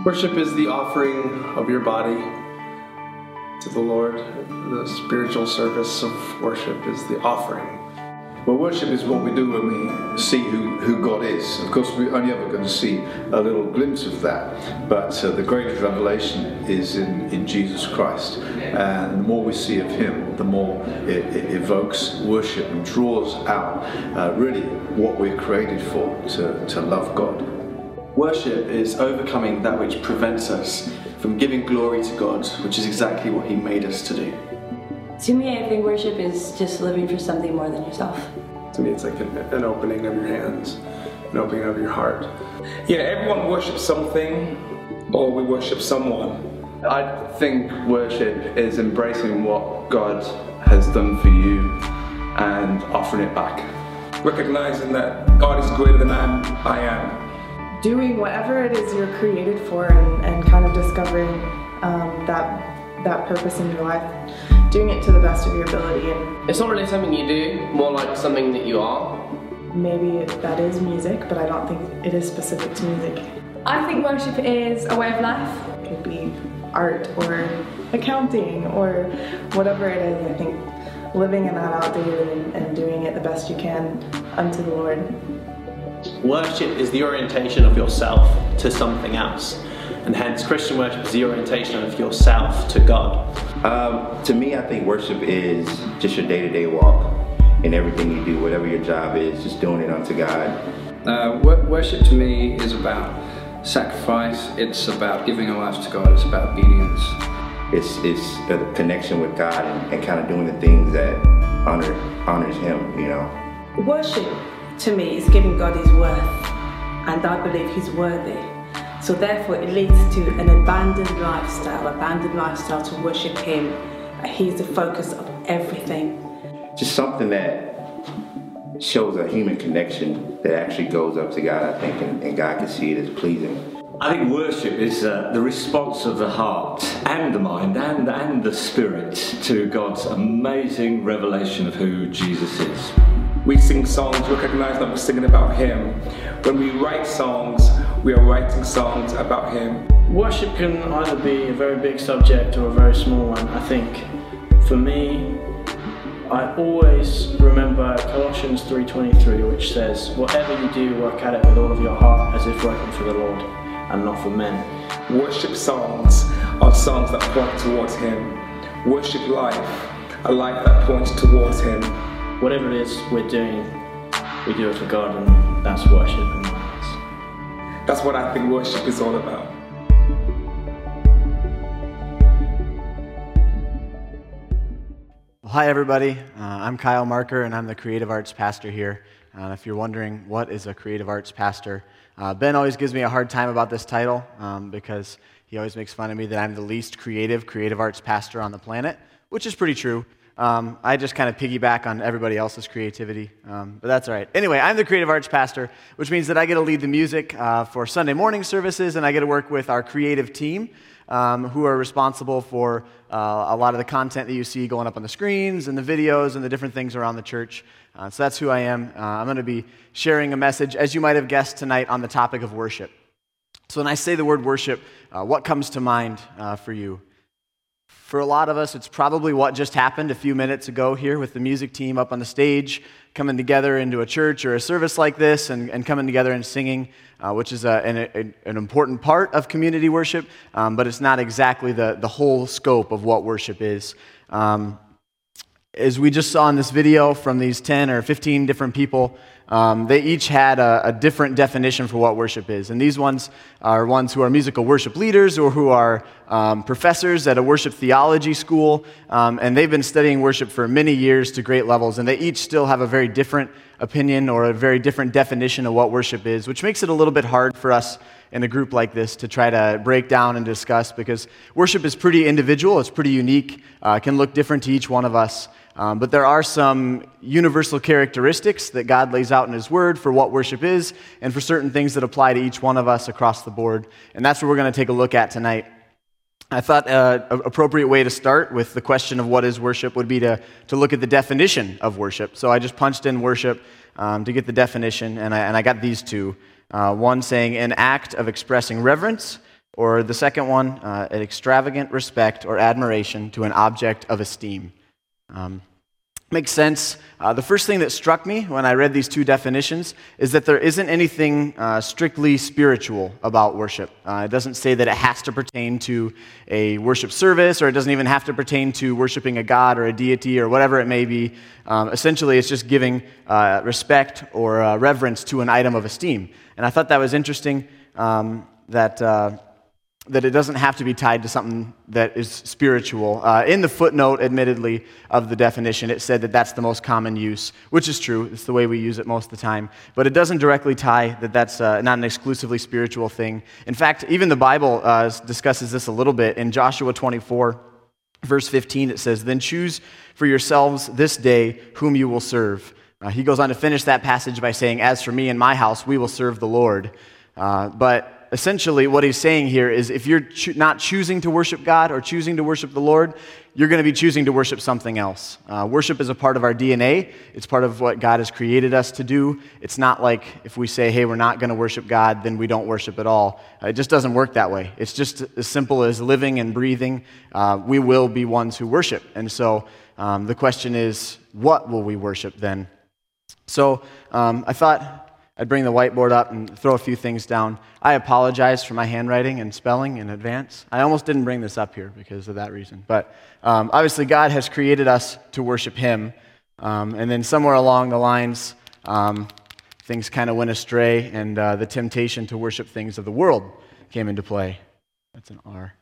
Worship is the offering of your body to the Lord. The spiritual service of worship is the offering. Well, worship is what we do when we see who God is. Of course, we're only ever going to see a little glimpse of that, but the greatest revelation is in Jesus Christ. And the more we see of Him, the more it evokes worship and draws out really what we're created for, to love God. Worship is overcoming that which prevents us from giving glory to God, which is exactly what He made us to do. To me, I think worship is just living for something more than yourself. To me, it's like an opening of your hands, an opening of your heart. Yeah, everyone worships something, or we worship someone. I think worship is embracing what God has done for you and offering it back. Recognizing that God is greater than I am. Doing whatever it is you're created for and kind of discovering that purpose in your life. Doing it to the best of your ability. And it's not really something you do, more like something that you are. Maybe that is music, but I don't think it is specific to music. I think worship is a way of life. It could be art or accounting or whatever it is. I think living in that out daily and doing it the best you can unto the Lord. Worship is the orientation of yourself to something else. And hence, Christian worship is the orientation of yourself to God. To me, I think worship is just your day-to-day walk in everything you do, whatever your job is, just doing it unto God. Worship to me is about sacrifice. It's about giving our lives to God. It's about obedience. It's a connection with God and kind of doing the things that honors Him, you know. Worship to me is giving God His worth, and I believe He's worthy. So therefore it leads to an abandoned lifestyle to worship Him. He's the focus of everything. Just something that shows a human connection that actually goes up to God, I think, and God can see it as pleasing. I think worship is the response of the heart and the mind and the spirit to God's amazing revelation of who Jesus is. We sing songs, recognize that we're singing about Him. When we write songs, we are writing songs about Him. Worship can either be a very big subject or a very small one. I think for me, I always remember Colossians 3:23, which says, whatever you do, work at it with all of your heart as if working for the Lord and not for men. Worship songs are songs that point towards Him. Worship life, a life that points towards Him. Whatever it is we're doing, we do it for God, and that's worship in my eyes. That's what I think worship is all about. Well, hi everybody, I'm Kyle Marker and I'm the Creative Arts Pastor here. If you're wondering what is a Creative Arts Pastor, Ben always gives me a hard time about this title because he always makes fun of me that I'm the least creative arts pastor on the planet, which is pretty true. I just kind of piggyback on everybody else's creativity, but that's all right. Anyway, I'm the Creative Arts Pastor, which means that I get to lead the music for Sunday morning services, and I get to work with our creative team, who are responsible for a lot of the content that you see going up on the screens and the videos and the different things around the church. So that's who I am. I'm going to be sharing a message, as you might have guessed tonight, on the topic of worship. So when I say the word worship, what comes to mind for you? For a lot of us, it's probably what just happened a few minutes ago here with the music team up on the stage, coming together into a church or a service like this and coming together and singing, which is an important part of community worship, but it's not exactly the whole scope of what worship is. As we just saw in this video from these 10 or 15 different people, they each had a different definition for what worship is. And these ones are ones who are musical worship leaders or who are professors at a worship theology school. And they've been studying worship for many years to great levels. And they each still have a very different opinion or a very different definition of what worship is, which makes it a little bit hard for us in a group like this to try to break down and discuss, because worship is pretty individual, it's pretty unique, it can look different to each one of us. But there are some universal characteristics that God lays out in His Word for what worship is, and for certain things that apply to each one of us across the board. And that's what we're going to take a look at tonight. I thought an appropriate way to start with the question of what is worship would be to look at the definition of worship. So I just punched in worship to get the definition, and I got these two. One saying an act of expressing reverence, Or the second one, an extravagant respect or admiration to an object of esteem. Makes sense. The first thing that struck me when I read these two definitions is that there isn't anything strictly spiritual about worship. It doesn't say that it has to pertain to a worship service, or it doesn't even have to pertain to worshiping a god or a deity or whatever it may be. Essentially, it's just giving respect or reverence to an item of esteem. And I thought that was interesting, that it doesn't have to be tied to something that is spiritual. In the footnote, admittedly, of the definition, it said that that's the most common use, which is true. It's the way we use it most of the time. But it doesn't directly tie that that's not an exclusively spiritual thing. In fact, even the Bible discusses this a little bit. In Joshua 24, verse 15, it says, "Then choose for yourselves this day whom you will serve." He goes on to finish that passage by saying, "As for me and my house, we will serve the Lord." But essentially, what he's saying here is if you're not choosing to worship God or choosing to worship the Lord, you're going to be choosing to worship something else. Worship is a part of our DNA. It's part of what God has created us to do. It's not like if we say, hey, we're not going to worship God, then we don't worship at all. It just doesn't work that way. It's just as simple as living and breathing. We will be ones who worship. And so the question is, what will we worship then? So I thought I'd bring the whiteboard up and throw a few things down. I apologize for my handwriting and spelling in advance. I almost didn't bring this up here because of that reason. But obviously God has created us to worship Him. And then somewhere along the lines, things kind of went astray, and the temptation to worship things of the world came into play. That's an R.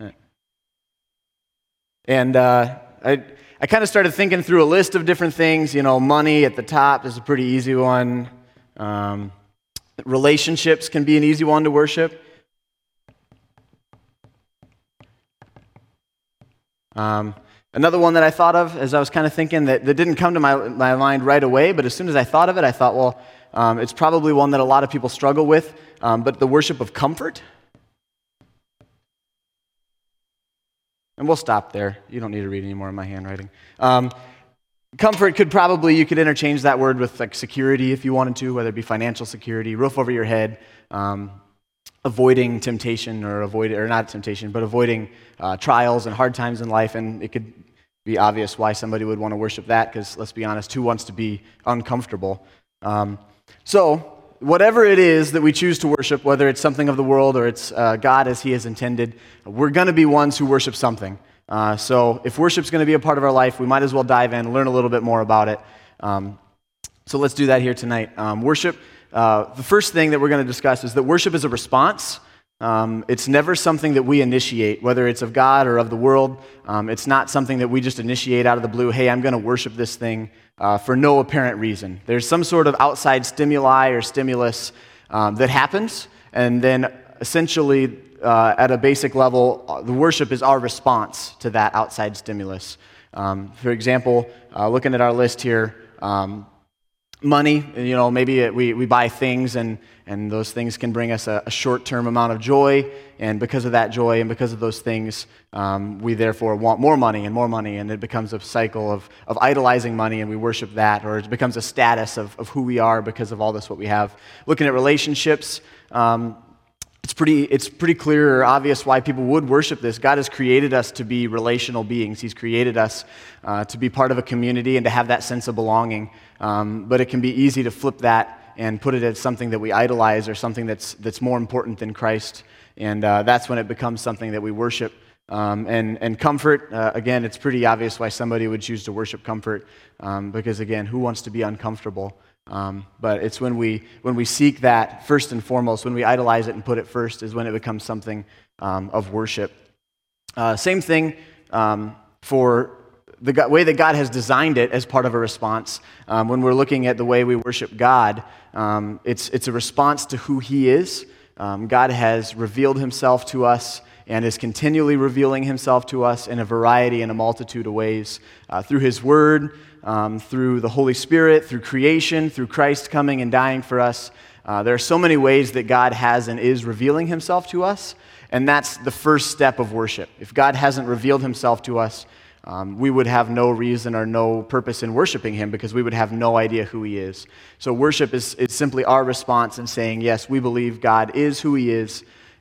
And I kind of started thinking through a list of different things. You know, money at the top is a pretty easy one. Relationships can be an easy one to worship. Another one that I thought of as I was kind of thinking that didn't come to my mind right away, but as soon as I thought of it, I thought, well, it's probably one that a lot of people struggle with, but the worship of comfort. And we'll stop there. You don't need to read any more of my handwriting. Comfort you could interchange that word with like security if you wanted to, whether it be financial security, roof over your head, avoiding temptation avoiding trials and hard times in life. And it could be obvious why somebody would want to worship that, because let's be honest, who wants to be uncomfortable? So whatever it is that we choose to worship, whether it's something of the world or it's God as He has intended, we're going to be ones who worship something. So if worship's going to be a part of our life, we might as well dive in, learn a little bit more about it. So let's do that here tonight. Worship, the first thing that we're going to discuss is that worship is a response. It's never something that we initiate, whether it's of God or of the world. It's not something that we just initiate out of the blue. Hey, I'm going to worship this thing for no apparent reason. There's some sort of outside stimuli or stimulus that happens, and then essentially at a basic level, the worship is our response to that outside stimulus. For example, looking at our list here, money, maybe we buy things and those things can bring us a short-term amount of joy, and because of that joy and because of those things, we therefore want more money, and it becomes a cycle of idolizing money, and we worship that, or it becomes a status of who we are because of all this what we have. Looking at relationships, it's pretty clear or obvious why people would worship this. God has created us to be relational beings. He's created us to be part of a community and to have that sense of belonging. But it can be easy to flip that and put it as something that we idolize or something that's more important than Christ. And that's when it becomes something that we worship. And comfort, again, it's pretty obvious why somebody would choose to worship comfort. Because again, who wants to be uncomfortable? But it's when we seek that first and foremost, when we idolize it and put it first, is when it becomes something of worship. Same thing for the way that God has designed it as part of a response. When we're looking at the way we worship God, it's a response to who He is. God has revealed Himself to us and is continually revealing Himself to us in a variety and a multitude of ways, through His Word, through the Holy Spirit, through creation, through Christ coming and dying for us. There are so many ways that God has and is revealing Himself to us, and that's the first step of worship. If God hasn't revealed Himself to us, we would have no reason or no purpose in worshiping Him, because we would have no idea who He is. So worship is simply our response in saying, yes, we believe God is who He is,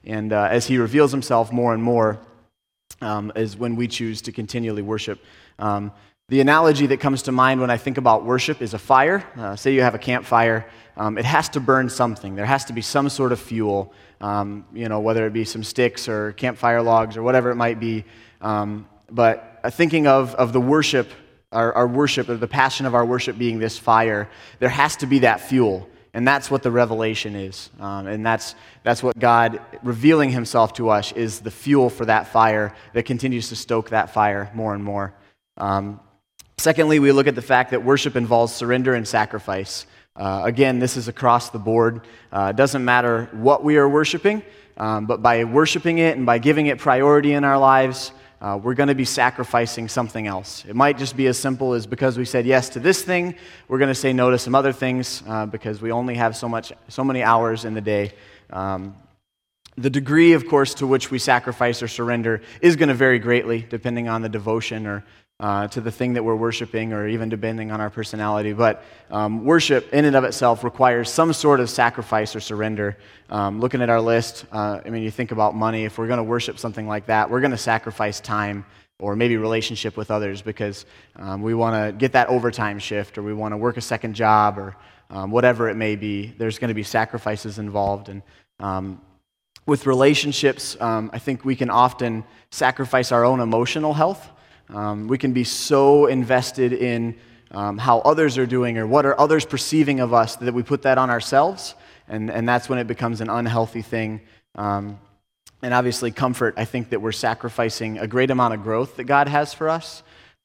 And as he reveals himself more and more is when we choose to continually worship. The analogy that comes to mind when I think about worship is a fire. Say you have a campfire. It has to burn something. There has to be some sort of fuel, whether it be some sticks or campfire logs or whatever it might be. But thinking of the worship, our worship, or the passion of our worship being this fire, there has to be that fuel. And that's what the revelation is. And that's what God revealing himself to us is the fuel for that fire that continues to stoke that fire more and more. Secondly, we look at the fact that worship involves surrender and sacrifice. Again, this is across the board. It doesn't matter what we are worshiping, but by worshiping it and by giving it priority in our lives, we're going to be sacrificing something else. It might just be as simple as because we said yes to this thing, we're going to say no to some other things because we only have so many hours in the day. The degree, of course, to which we sacrifice or surrender is going to vary greatly depending on the devotion or to the thing that we're worshiping, or even depending on our personality. But worship in and of itself requires some sort of sacrifice or surrender. Looking at our list, you think about money. If we're going to worship something like that, we're going to sacrifice time or maybe relationship with others because we want to get that overtime shift, or we want to work a second job, or whatever it may be. There's going to be sacrifices involved. And with relationships, I think we can often sacrifice our own emotional health. We can be so invested in how others are doing or what are others perceiving of us that we put that on ourselves, and that's when it becomes an unhealthy thing. And obviously comfort, I think that we're sacrificing a great amount of growth that God has for us.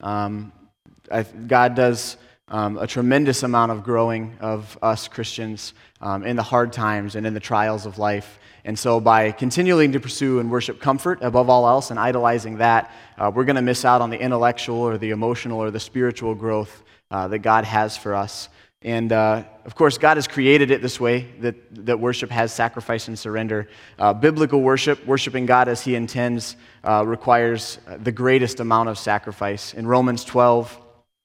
God does a tremendous amount of growing of us Christians in the hard times and in the trials of life. And so by continuing to pursue and worship comfort above all else and idolizing that, we're going to miss out on the intellectual or the emotional or the spiritual growth that God has for us. And of course, God has created it this way, that worship has sacrifice and surrender. Biblical worship, worshiping God as he intends, requires the greatest amount of sacrifice. In Romans 12,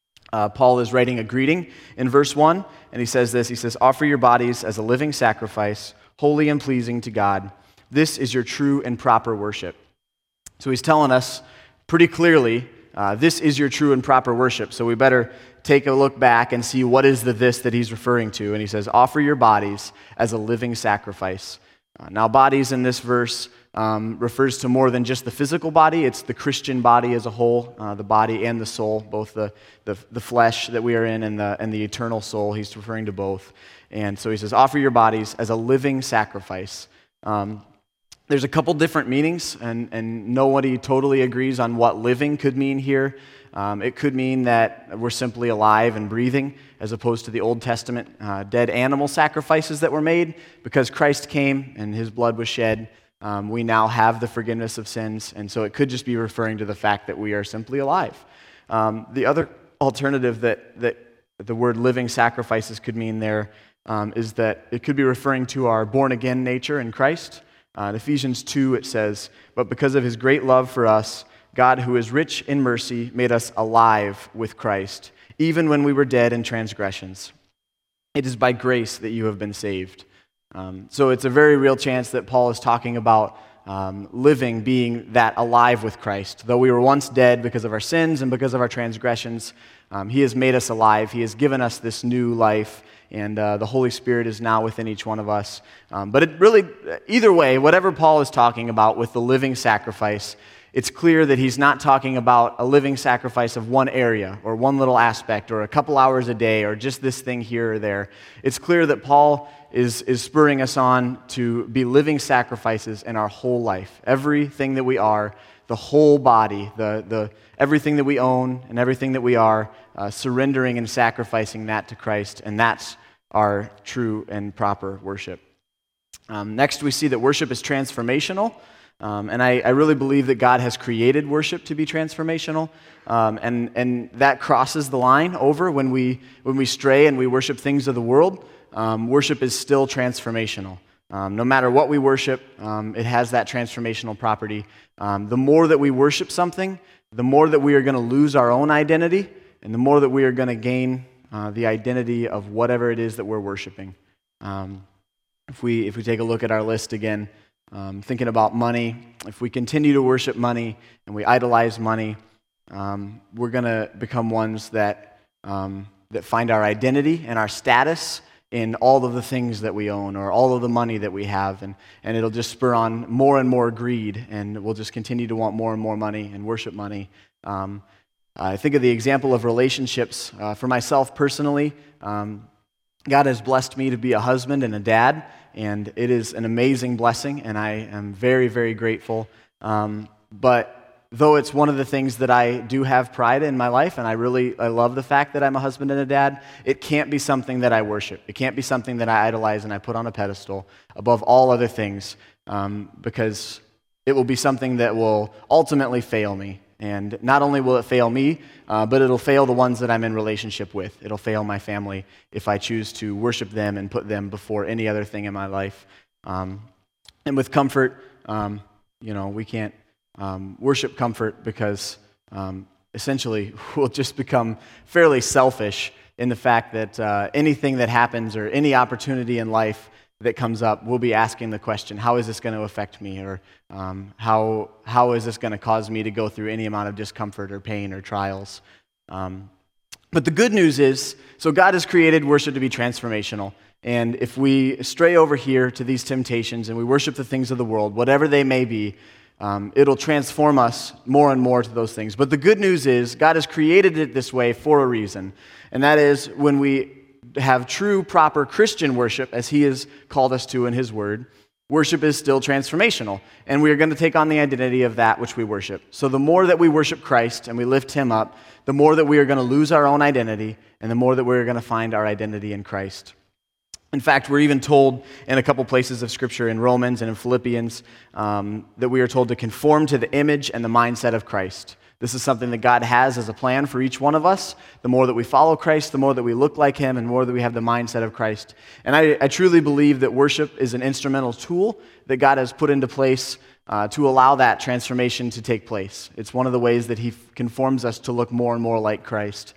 Paul is writing a greeting in verse 1, and he says this, he says, "Offer your bodies as a living sacrifice, holy and pleasing to God. This is your true and proper worship." So he's telling us pretty clearly, this is your true and proper worship. So we better take a look back and see what is the this that he's referring to. And he says, offer your bodies as a living sacrifice. Now, bodies in this verse refers to more than just the physical body. It's the Christian body as a whole, the body and the soul, both the flesh that we are in and the eternal soul. He's referring to both. And so he says, offer your bodies as a living sacrifice. There's a couple different meanings, and nobody totally agrees on what living could mean here. It could mean that we're simply alive and breathing, as opposed to the Old Testament dead animal sacrifices that were made. Because Christ came and his blood was shed, we now have the forgiveness of sins, and so it could just be referring to the fact that we are simply alive. The other alternative that the word living sacrifices could mean there is that it could be referring to our born-again nature in Christ. In Ephesians 2, it says, "But because of his great love for us, God, who is rich in mercy, made us alive with Christ, even when we were dead in transgressions. It is by grace that you have been saved." So it's a very real chance that Paul is talking about living being that alive with Christ. Though we were once dead because of our sins and because of our transgressions, he has made us alive. He has given us this new life, and the Holy Spirit is now within each one of us. But it really, either way, whatever Paul is talking about with the living sacrifice, it's clear that he's not talking about a living sacrifice of one area or one little aspect or a couple hours a day or just this thing here or there. It's clear that Paul is spurring us on to be living sacrifices in our whole life. Everything that we are, the whole body, the everything that we own and everything that we are, surrendering and sacrificing that to Christ, and that's our true and proper worship. Next, we see that worship is transformational. And I really believe that God has created worship to be transformational, and that crosses the line over when we stray and we worship things of the world. Worship is still transformational. No matter what we worship, it has that transformational property. The more that we worship something, the more that we are going to lose our own identity, and the more that we are going to gain the identity of whatever it is that we're worshiping. If we take a look at our list again, thinking about money. If we continue to worship money and we idolize money, we're going to become ones that find our identity and our status in all of the things that we own or all of the money that we have, and it'll just spur on more and more greed, and we'll just continue to want more and more money and worship money. I think of the example of relationships. For myself personally, God has blessed me to be a husband and a dad, and it is an amazing blessing, and I am very, very grateful. But though it's one of the things that I do have pride in my life, and I love the fact that I'm a husband and a dad, it can't be something that I worship. It can't be something that I idolize and I put on a pedestal above all other things, because it will be something that will ultimately fail me. And not only will it fail me, but it'll fail the ones that I'm in relationship with. It'll fail my family if I choose to worship them and put them before any other thing in my life. And with comfort, we can't worship comfort because essentially we'll just become fairly selfish in the fact that anything that happens or any opportunity in life that comes up, we'll be asking the question, how is this going to affect me? Or how is this going to cause me to go through any amount of discomfort or pain or trials? But the good news is, so God has created worship to be transformational. And if we stray over here to these temptations and we worship the things of the world, whatever they may be, it'll transform us more and more to those things. But the good news is, God has created it this way for a reason. And that is when we have true, proper Christian worship, as He has called us to in His Word, worship is still transformational. And we are going to take on the identity of that which we worship. So the more that we worship Christ and we lift Him up, the more that we are going to lose our own identity, and the more that we're going to find our identity in Christ. In fact, we're even told in a couple places of Scripture, in Romans and in Philippians, that we are told to conform to the image and the mindset of Christ. This is something that God has as a plan for each one of us. The more that we follow Christ, the more that we look like Him, and the more that we have the mindset of Christ. And I truly believe that worship is an instrumental tool that God has put into place to allow that transformation to take place. It's one of the ways that He conforms us to look more and more like Christ.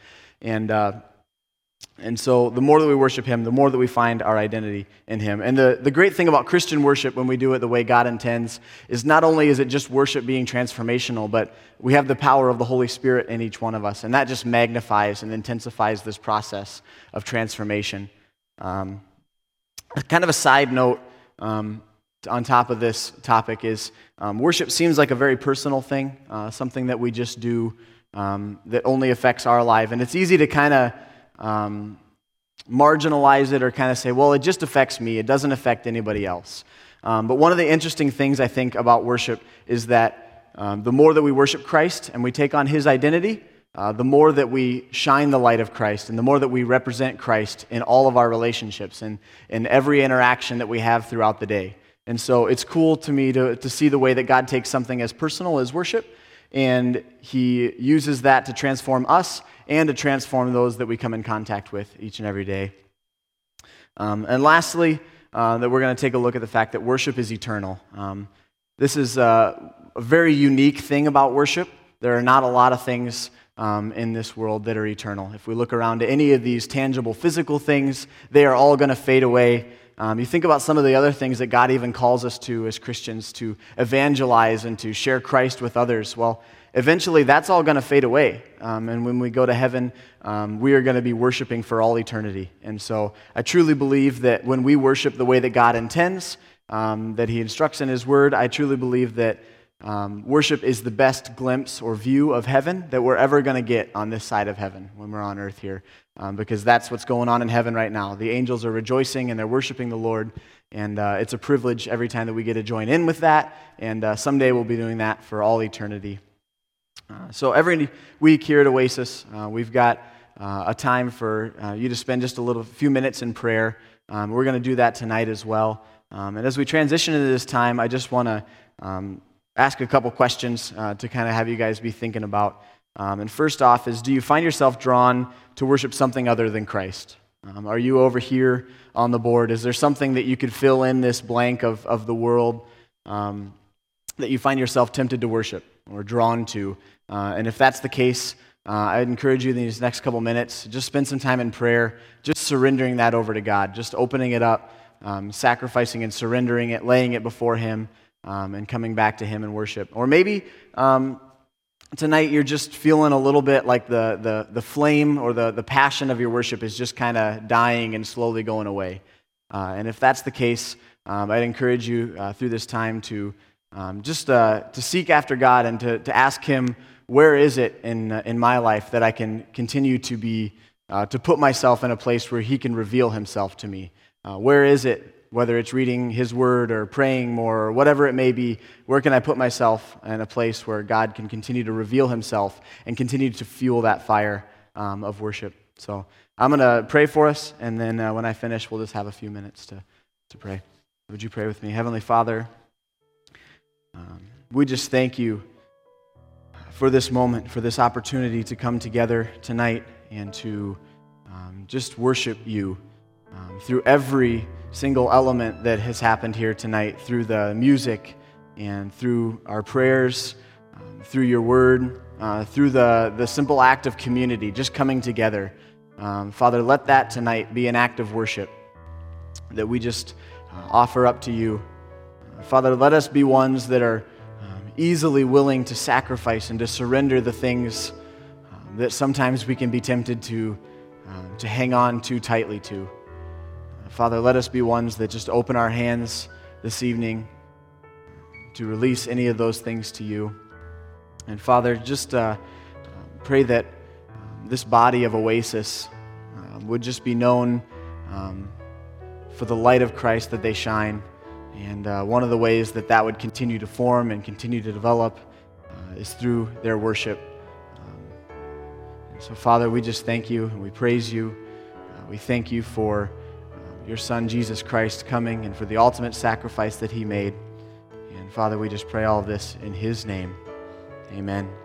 And so the more that we worship Him, the more that we find our identity in Him. And the great thing about Christian worship, when we do it the way God intends, is not only is it just worship being transformational, but we have the power of the Holy Spirit in each one of us. And that just magnifies and intensifies this process of transformation. Kind of a side note on top of this topic is worship seems like a very personal thing, something that we just do that only affects our life. And it's easy to kind of marginalize it or kind of say, well, it just affects me. It doesn't affect anybody else. But one of the interesting things I think about worship is that the more that we worship Christ and we take on His identity, the more that we shine the light of Christ and the more that we represent Christ in all of our relationships and in every interaction that we have throughout the day. And so it's cool to me to see the way that God takes something as personal as worship, and He uses that to transform us and to transform those that we come in contact with each and every day. And lastly, that we're going to take a look at the fact that worship is eternal. This is a very unique thing about worship. There are not a lot of things in this world that are eternal. If we look around to any of these tangible physical things, they are all going to fade away. You think about some of the other things that God even calls us to as Christians, to evangelize and to share Christ with others. Well, eventually that's all going to fade away. And when we go to heaven, we are going to be worshiping for all eternity. And so I truly believe that when we worship the way that God intends, that He instructs in His Word, I truly believe that worship is the best glimpse or view of heaven that we're ever going to get on this side of heaven when we're on earth here. Because that's what's going on in heaven right now. The angels are rejoicing and they're worshiping the Lord. And it's a privilege every time that we get to join in with that. And someday we'll be doing that for all eternity. So every week here at Oasis, we've got a time for you to spend just a few minutes in prayer. We're going to do that tonight as well. And as we transition into this time, I just want to ask a couple questions to kind of have you guys be thinking about. And first off is, do you find yourself drawn to worship something other than Christ? Are you over here on the board? Is there something that you could fill in this blank of the world that you find yourself tempted to worship or drawn to? And if that's the case, I'd encourage you in these next couple minutes, just spend some time in prayer, just surrendering that over to God, just opening it up sacrificing and surrendering it, laying it before Him, and coming back to Him in worship. Or maybe tonight you're just feeling a little bit like the flame or the passion of your worship is just kind of dying and slowly going away. And if that's the case, I'd encourage you through this time to just to seek after God and to ask Him, where is it in my life that I can continue to be, to put myself in a place where He can reveal Himself to me? Where is it, whether it's reading His Word or praying more or whatever it may be, where can I put myself in a place where God can continue to reveal Himself and continue to fuel that fire of worship? So I'm going to pray for us, and then when I finish, we'll just have a few minutes to pray. Would you pray with me? Heavenly Father, we just thank You for this moment, for this opportunity to come together tonight and to just worship You through every single element that has happened here tonight, through the music and through our prayers, through Your Word, through the simple act of community, just coming together. Father, let that tonight be an act of worship that we just offer up to You. Father, let us be ones that are easily willing to sacrifice and to surrender the things that sometimes we can be tempted to hang on too tightly to. Father, let us be ones that just open our hands this evening to release any of those things to You. And Father, just pray that this body of Oasis would just be known for the light of Christ that they shine. And one of the ways that would continue to form and continue to develop is through their worship. So Father, we just thank You and we praise You. We thank You for Your Son, Jesus Christ, coming and for the ultimate sacrifice that He made. And Father, we just pray all of this in His name. Amen.